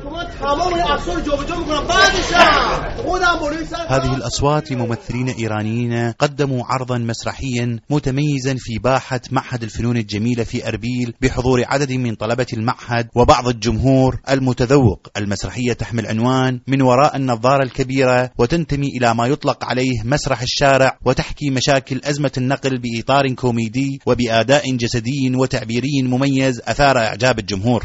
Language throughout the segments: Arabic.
هذه الأصوات لممثلين إيرانيين قدموا عرضا مسرحيا متميزا في باحة معهد الفنون الجميلة في أربيل بحضور عدد من طلبة المعهد وبعض الجمهور المتذوق. المسرحية تحمل عنوان من وراء النظارة الكبيرة، وتنتمي إلى ما يطلق عليه مسرح الشارع، وتحكي مشاكل أزمة النقل بإطار كوميدي وبأداء جسدي وتعبيري مميز أثار إعجاب الجمهور.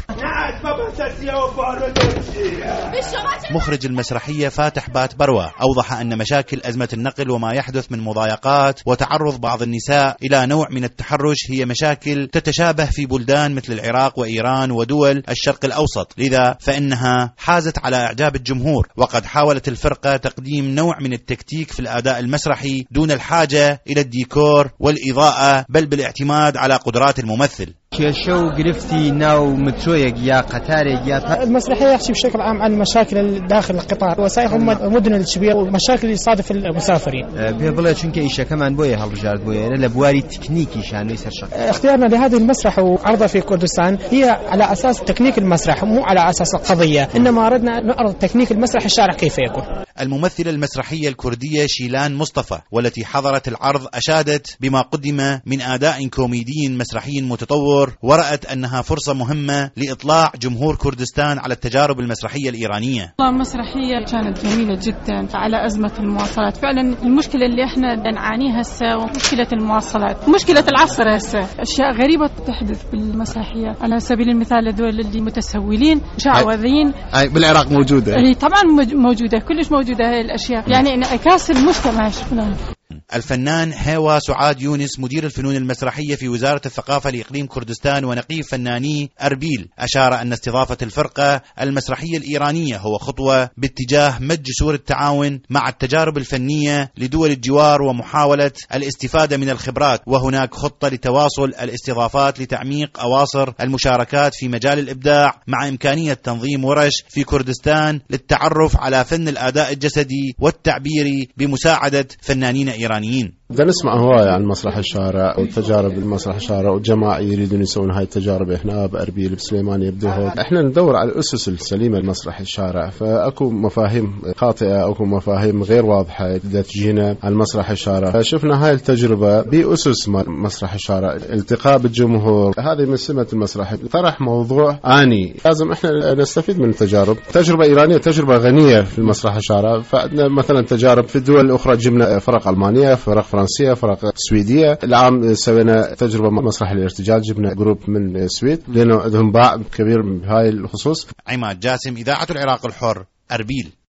مخرج المسرحية فاتح بات بروى أوضح أن مشاكل أزمة النقل وما يحدث من مضايقات وتعرض بعض النساء إلى نوع من التحرش هي مشاكل تتشابه في بلدان مثل العراق وإيران ودول الشرق الأوسط، لذا فإنها حازت على إعجاب الجمهور. وقد حاولت الفرقة تقديم نوع من التكتيك في الأداء المسرحي دون الحاجة إلى الديكور والإضاءة، بل بالاعتماد على قدرات الممثل. كشو قرفتي ناو مترويق يا قتاري يا المسرحية يحكي بشكل عام عن مشاكل داخل القطار وسائق مدن الكبيرة ومشاكل اللي يصادف المسافرين. بيبلا شنك إيشا كمان بويا هالرجال بويا لبواري تكنيكي شان ليس الشق. اختيارنا لهذه المسرح وعرضها في كردستان هي على أساس تكنيك المسرح، مو على أساس القضية، إنما أردنا نعرض تكنيك المسرح الشارع كيف يكون. الممثلة المسرحية الكردية شيلان مصطفى والتي حضرت العرض أشادت بما قدم من أداء كوميدي مسرحي متطور، ورأت أنها فرصة مهمة لإطلاع جمهور كردستان على التجارب المسرحية الإيرانية. المسرحية كانت جميلة جدا على أزمة المواصلات. فعلا المشكلة اللي احنا نعانيها هسه مشكلة المواصلات، مشكلة العصر هسه، أشياء غريبة تحدث بالمسرحية. على سبيل المثال هذول اللي متسولين شعوذين بالعراق موجودة، هي طبعا موجودة، كلش موجودة هاي الأشياء، يعني انعكاس المجتمع شفناه. الفنان هيوا سعاد يونس مدير الفنون المسرحية في وزارة الثقافة لإقليم كردستان ونقيب فناني أربيل أشار أن استضافة الفرقة المسرحية الإيرانية هو خطوة باتجاه مد جسور التعاون مع التجارب الفنية لدول الجوار ومحاولة الاستفادة من الخبرات، وهناك خطة لتواصل الاستضافات لتعميق أواصر المشاركات في مجال الإبداع مع إمكانية تنظيم ورش في كردستان للتعرف على فن الأداء الجسدي والتعبيري بمساعدة فنانين إيرانيين. بدنا نسمع هواية عن مسرح الشارع والتجارب المسرح الشارع والجماعة يريدون يسوون هاي التجارب هنا بأربيل بسليمان يبدوها. احنا ندور على الأسس السليمة لمسرح الشارع، فأكو مفاهيم خاطئة أكو مفاهيم غير واضحة تجينا عن مسرح الشارع. شفنا هاي التجربة بأسس مسرح الشارع، التقاء بالجمهور، هذه من سمة المسرح. طرح موضوع آني لازم احنا نستفيد من التجارب. تجربة إيرانية تجربة غنية في المسرح الشارع، فعندنا مثلا تجارب في الدول الأخرى، جبنا فرق ألمانية، فرق فرنسية، فرق سويدية. العام سوينا تجربة مسرح الارتجال، جبنا جروب من السويد لأنه عندهم باع كبير بهاي الخصوص. عماد جاسم، إذاعة العراق الحر، أربيل.